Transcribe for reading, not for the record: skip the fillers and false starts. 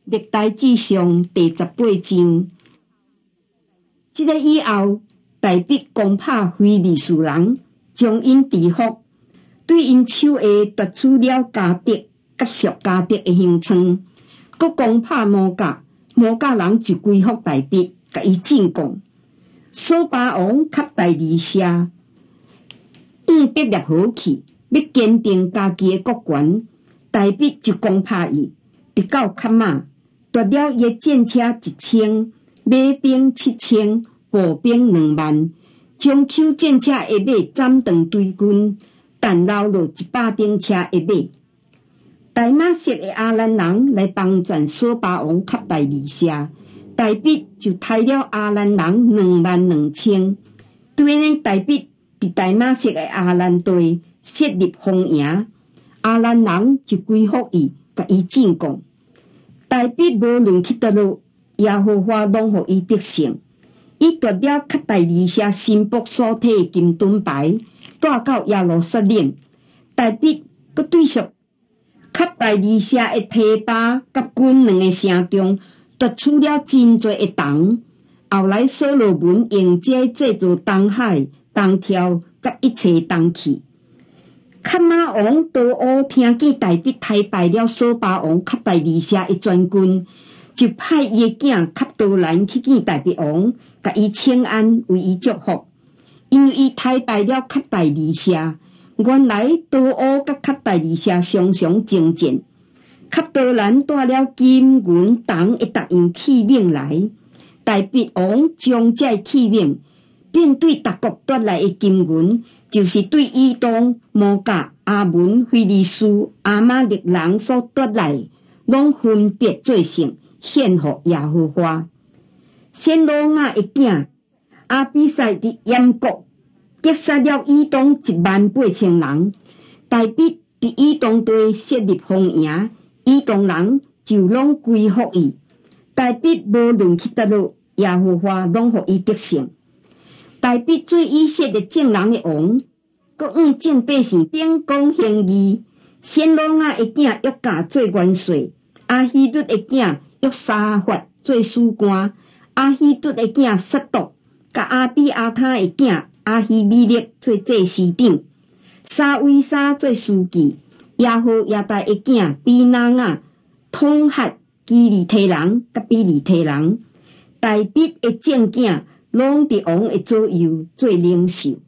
历代志上第18章，这个以后，大必攻打非利士人，将因制服，对因手下夺取了迦得、甲属迦得的乡村，佮攻打摩甲，摩甲人就归服大必，甲伊进贡。所巴王甲大利舍得立好去，要坚定家己的国权，大必就攻打伊，直到卡马。夺了伊战车1000，马兵7000，步兵2万，将丘战车的马斩断对军，但留落100顶车的马。大马色的阿兰人来帮战所巴王甲大利舍，大必就杀了阿兰人22000。对呢，大必伫大马色的阿兰地设立防营，阿兰人就归服伊，甲伊进贡。大必无论去倒落，耶和华拢予伊得胜。伊夺了甲大利舍新卜所摕的金盾牌，带到耶路撒冷。大必佮对属甲大利舍的提巴甲军2个城中，夺取了真侪的铜。后来所罗门用这制作东海、东条甲一切铜器。卡马王多乌听见大必击败了所巴王甲大利舍的全军，就派伊的囝卡多兰去见大必王，甲伊请安，为伊祝福。因为伊击败了甲大利舍，原来多乌甲甲大利舍常常征战。卡多兰带了金银铜的各样器皿来，大必王将这器皿，并对各国夺来的金银，就是对以东、摩甲、阿门、非利士、阿玛力人所夺来，拢分别做成献予耶和华。先罗亚的囝阿比赛伫严国击杀了以东18000人，大必伫以东地设立防营，以东人就拢归服伊。大必无论去倒落，耶和华拢予伊得胜。大必做以色列众人的王，佮众百姓秉公行义。先罗亚的囝约甲做元帅，阿希律的囝约沙法做司官，阿希律的囝撒督，甲阿比阿他的囝阿希米勒做祭司长，沙威沙做书记，耶和亚大的囝比拿雅统辖基利提人甲比利提人。大必的正囝拢伫王的左右做领袖。